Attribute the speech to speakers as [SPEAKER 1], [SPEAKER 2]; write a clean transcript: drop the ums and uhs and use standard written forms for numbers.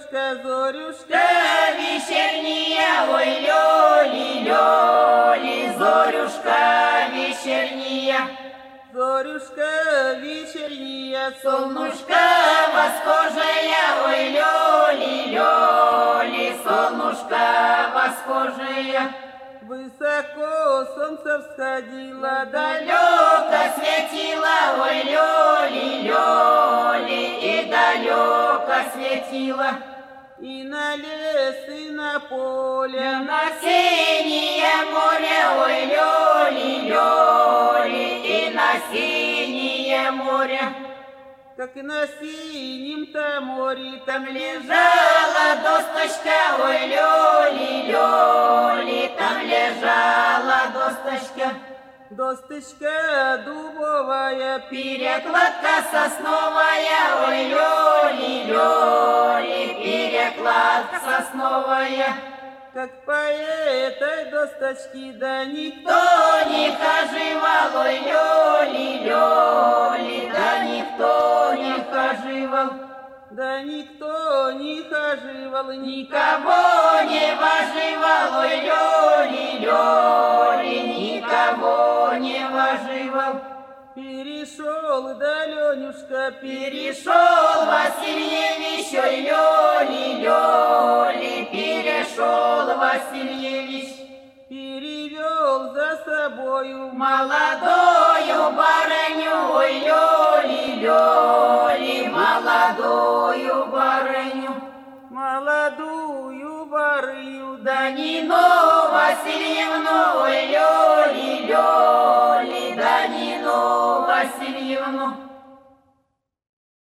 [SPEAKER 1] Зорюшка, Зорюшка,
[SPEAKER 2] вечерняя, ой, лёли, лёли, зорюшка вечерняя.
[SPEAKER 1] Зорюшка вечерняя,
[SPEAKER 2] Солнышко восхожая, ой, лёли, лёли, солнышко восхожая.
[SPEAKER 1] высоко солнце всходило,
[SPEAKER 2] Далеко светило, ой, лёли, лёли, и далеко светило.
[SPEAKER 1] и на лес, и на поле,
[SPEAKER 2] На синее море, ой, лёли, лёли, и на синее море.
[SPEAKER 1] как и на синем-то море, там
[SPEAKER 2] Лежала досточка, ой, лёли, лёли, там лежала досточка.
[SPEAKER 1] досточка дубовая,
[SPEAKER 2] Перекладка сосновая, ой, лёли, лёли, перекладка сосновая.
[SPEAKER 1] как по этой досточке, да никто
[SPEAKER 2] Кто не хаживал, ой, лёли, лёли, да никто не хаживал.
[SPEAKER 1] Да никто не хаживал,
[SPEAKER 2] Никого не воживал, ой, лёли, лёли, никого не воживал.
[SPEAKER 1] Перешел, да, Ленюшка,
[SPEAKER 2] Перешел Васильевич, ой, лёли, лёли, перешел Васильевич.
[SPEAKER 1] перевел за собою
[SPEAKER 2] Молодую барыню, ой, лёли, лёли, молодую барыню.
[SPEAKER 1] молодую барыню,
[SPEAKER 2] Да Нину Васильевну, ой, лёли, лёли.